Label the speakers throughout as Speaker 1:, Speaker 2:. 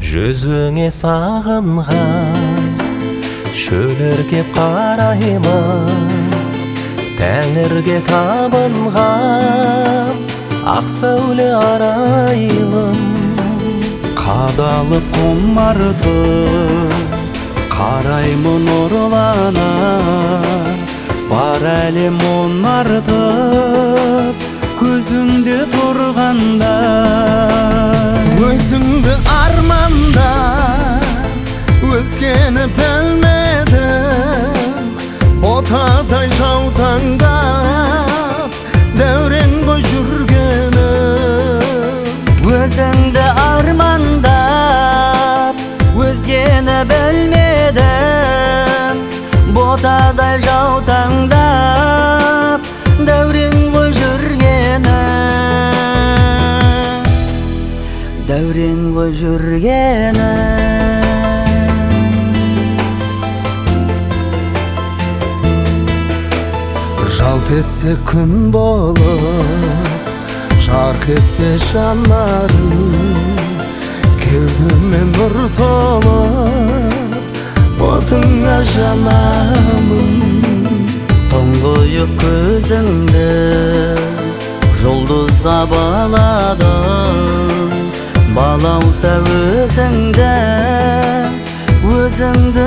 Speaker 1: Жүзүңе сагынган шөлөргеп караймын, Тәңірге табынган ак сәуле арайлым.
Speaker 2: Кадалып комарды караймын орлана, бар әлем онартып көзүңдө турганда.
Speaker 3: Өзүңдү арманда өзгени білмедім, ботадай жаутаңдап дәуренге жүргенім.
Speaker 4: Өзіңді армандап өзгені білмедім, ботадай жаутаңдап дәуренге жүргенім. Дәуренге жүргенім.
Speaker 3: Жалт етсе күн болып, жарқ етсе жанарым, кеудеме нұр толып, отыңа жанамын.
Speaker 4: Тоңғойық көзіңді жұлдызға баладым, балауса өзіңді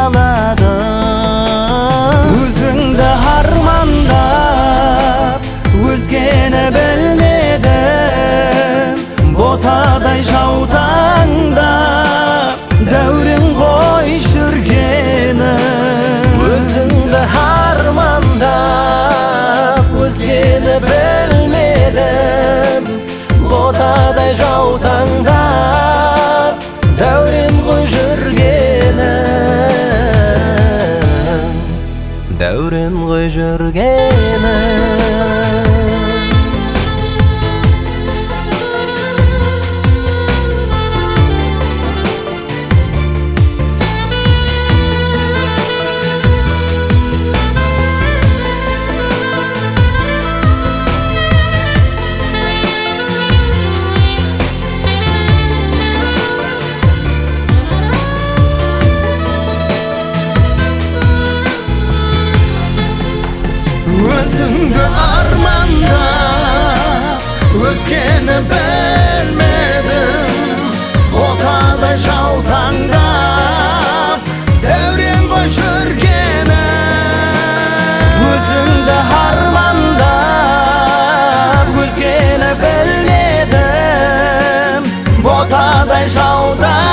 Speaker 4: қаладым.
Speaker 2: Өзіңді армандап өзгені білмедім, ботадай жаутаңдап дәурен ғой жүргенім.
Speaker 1: Өзіңді армандап өзгені білмедім, ботадай жаутаңдап дәурен ғой жүргенім. Дәурен ғой жүргенім.
Speaker 3: Өзіңді армандап өзгені білмедім, ботадай жаутаңдап дәурен ғой жүргенім.
Speaker 2: Өзіңді армандап өзгені білмедім, ботадай жаутаңдап